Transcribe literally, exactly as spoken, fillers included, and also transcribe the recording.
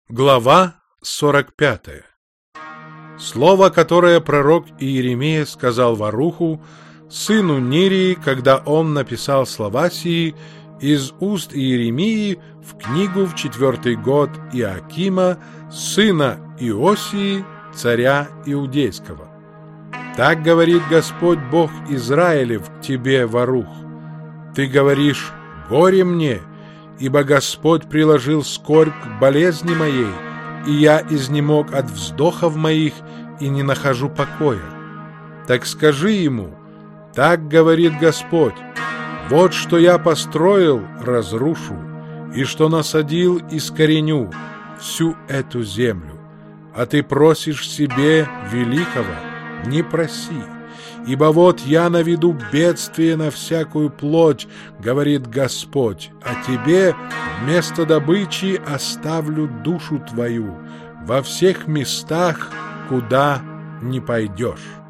Глава сорок пятая. Слово, которое пророк Иеремия сказал Варуху, сыну Нерии, когда он написал слова сии из уст Иеремии в книгу в четвертый год Иоакима, сына Иосии, царя Иудейского. Так говорит Господь Бог Израилев к тебе, Варух. Ты говоришь: горе мне, ибо Господь приложил скорбь к болезни моей, и я изнемог от вздохов моих и не нахожу покоя. Так скажи ему: так говорит Господь: вот что я построил, разрушу, и что насадил, искореню всю эту землю. А ты просишь себе великого, не проси. Ибо вот я наведу бедствие на всякую плоть, говорит Господь, а тебе вместо добычи оставлю душу твою во всех местах, куда не пойдешь.